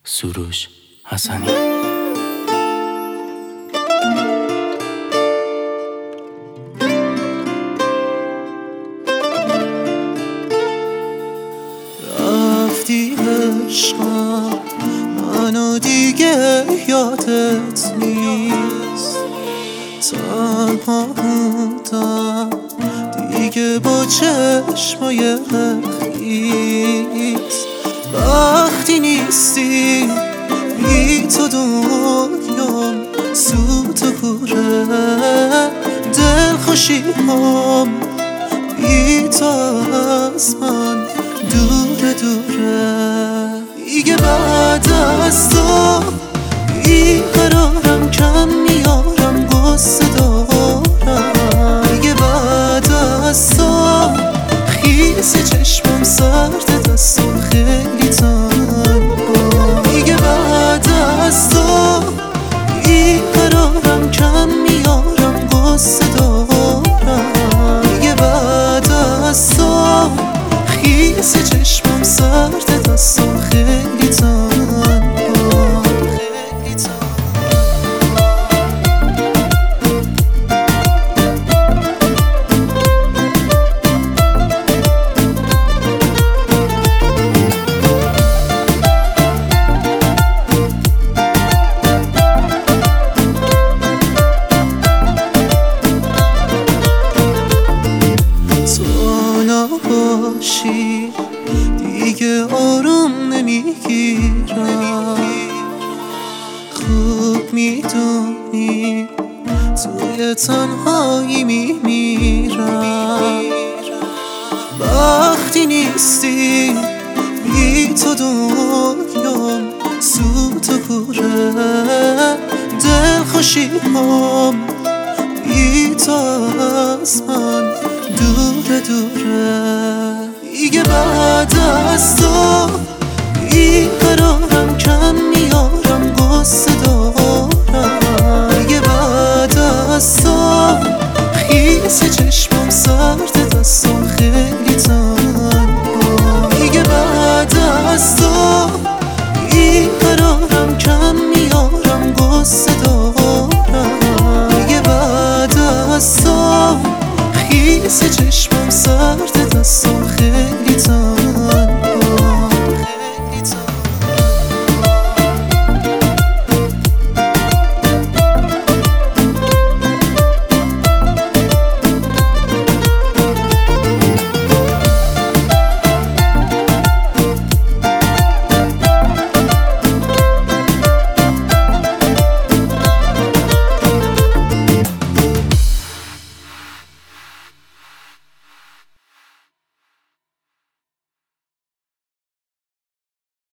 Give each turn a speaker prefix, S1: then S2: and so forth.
S1: سروش حسنی.
S2: رفتی عشقم، منو دیگه یادت نیست. تنها بودم دیگه با چشمای خیس. وقتی نیستی بی تو دنیام سوت و کوره، دلخوشی هم بی تو از من دوره دوره. دیگه بعد از تو بیقرارم، کم میارم غصه دارم. دیگه بعد از تو خیس چشمم سرد، دستم خیلی تنها. دیگه بعد از تو بیقرارم، کم میارم غصه دارم. دیگه بعد از تو خیس چشمم سرد، دستم خیلی تنها. نباشی دیگه آروم نمیگیرم. خوب میدونی توی تنهایی میمیرم. وقتی نیستی بی تو دنیام سوت و کوره، دلخوشی هم بی تو از من دوره دوره. دیگه بعد از تو